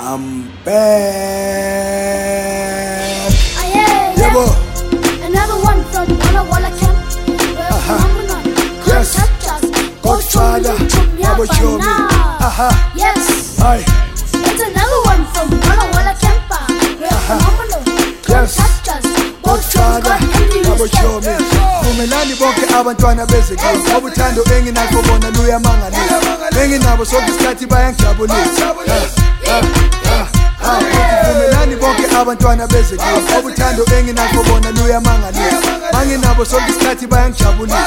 I'm back. Yebo. Another one from Walla Camp. Yes. Godfather, Nabo Chomi. Yes. Aye. It's another one from Walla Camp. Yes. Godfather, Nabo Chomi. Vumelani bonke abantwana bezekile obuthando enginakho bona luyamangalisa enginabo sonke isikhathi bayangijabulisa vumelani bonke abantwana bezekile obuthando enginakho bona luyamangalisa manginabo sonke isikhathi bayangijabulisa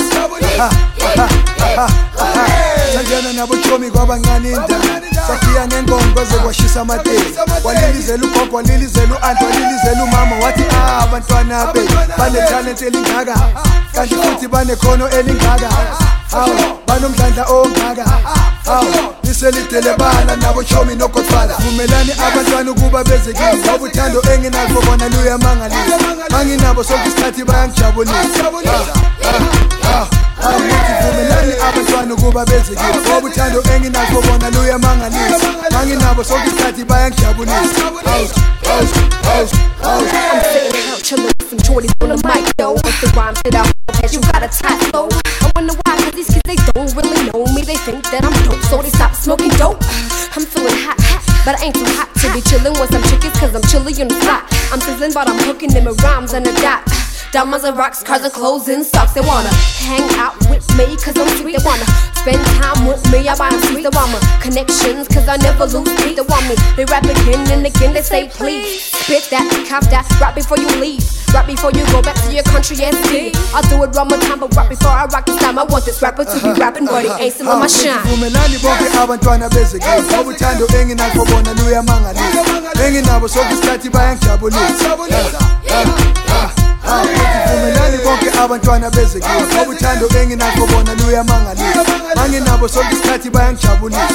sanjena nabo chomi kwabancane indaba sakhiya ngengoma kwaze kwashisa amateki walilizela ugogo walilizela u-anti walilizela umama wathi abantwana be bane-talent elingaka kanti futhi banekhono elingaka banomdlandla ongaka liselidele bala nabo chomi nogodfather vumelani abantwana ukuba bezekile ngoba uthando enginakho bona luyamangalisa manginabo sonke isikhathi bayangijabulisa vumelani abantwana ukuba bezekile ngoba uthando enginakho bona luyamangalisa manginabo sonke isikhathi bayangijabulisa I'm sitting out chillin' with some shorties on the mic though. With the rhymes that I hope that you got a tight flow. I wonder why, cause these kids they don't really know me. They think that I'm dope, so they stop smoking dope. I'm feeling hot, but I ain't too hot to be chillin' with some chickies cause I'm chilly on the spot. I'm sizzling but I'm hooking them with rhymes and a dot. Diamonds and rocks, cars and clothes and socks. They wanna hang out with me cause I'm sweet. They wanna spend time with me, I buy them sweet. They want my connections cause I never lose beat. They want me, they rap again and again. They say please, spit that, cop that, rap before you leave. Rap before you go back to your country and see. I'll do it one more time, but rap before I rock this time. I want this rapper to be rapping, but he ain't still on my shine. Vumelani bonke abantwana bezekile ngoba uthando enginakho bona luyamangalisa enginabo sonke isikhathi bayangijabulisa vumelani bonke abantwana bezekile ngoba uthando enginakho bona luyamangalisa manginabo sonke isikhathi bayangijabulisa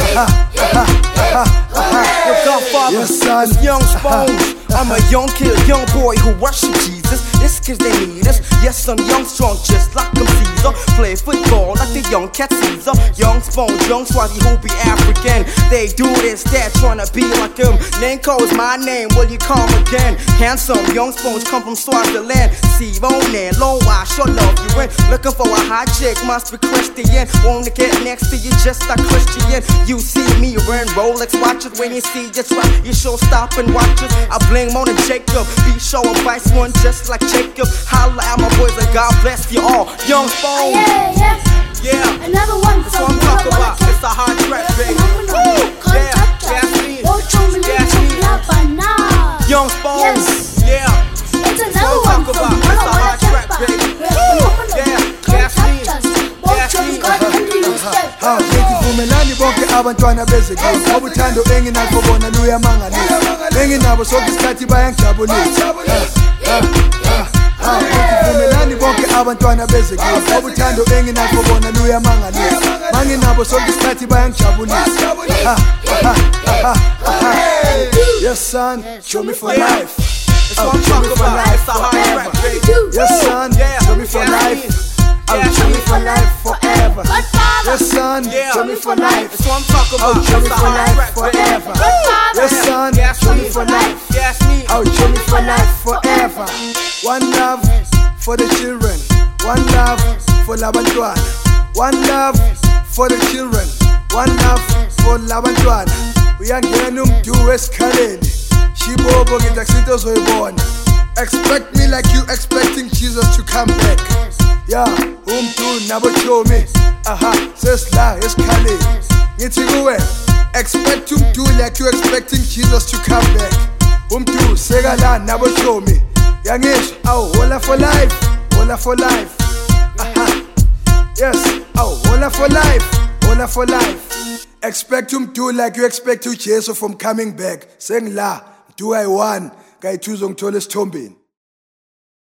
Godfather, yes, son. Young Spones. I'm a young kid, young boy who worship Jesus. This cause they need us. Yes, I'm young, strong, just like I'm Caesar. Play football like the young cat Caesar. Young Spones, young Swazi who be African. They do this, they're trying to be like him. Nanko is my name, will you come again? Handsome, young Spones come from Swaziland. See, Ronan, low, I sure love you. And looking for a hot chick, must be Christian. Wanna get next to you just like Christian. You see me wearing Rolex watches. When you see just right, you sure stop and watch us. I bling more than Jacob. Be sure and vice one just like Jacob. Holla at my boys and God bless you all. Young Spones. Yeah. Another one That's what I'm talking about. It's a hot track, baby. Yeah. Jasmine. Young Spones. Yeah. It's another one from It's a hot track, baby. Yeah. Jasmine. vumelani bonke abantwana bezekile ngoba uthando enginakho bona luyamangalisa enginabo sonke isikhathi bayangijabulisa vumelani bonke abantwana bezekile ngoba uthando enginakho bona luyamangalisa manginabo sonke isikhathi bayangijabulisa yes son, show me for life. That's what I'm talking about. It's a hot track, baby. Yes son, show me for life. Show me for life forever. Yes son, show me for life. That's what I'm talking about. Show me for life forever. Yes son, show me for life. Show me for life forever. One love for the children. One love for labantwana. One love for the children. One love for labantwana. Uyangena umdu esikhaleni. Shibobo ngitakusito zoyibona. Expect me like you expecting Jesus to come back. Yeah, umdu nabo chomi. Sesla esikhaleni. Ngithi kuwe, expect umdu like you expecting Jesus to come back. Umdu sekala nabo chomi. Yangisho, hola for life, hola for life. Yes, hola for life, hola for life. Expect umdu like you expect Jesus from coming back. Sengla, do I want? Kayithuzo ngithola esithombeni.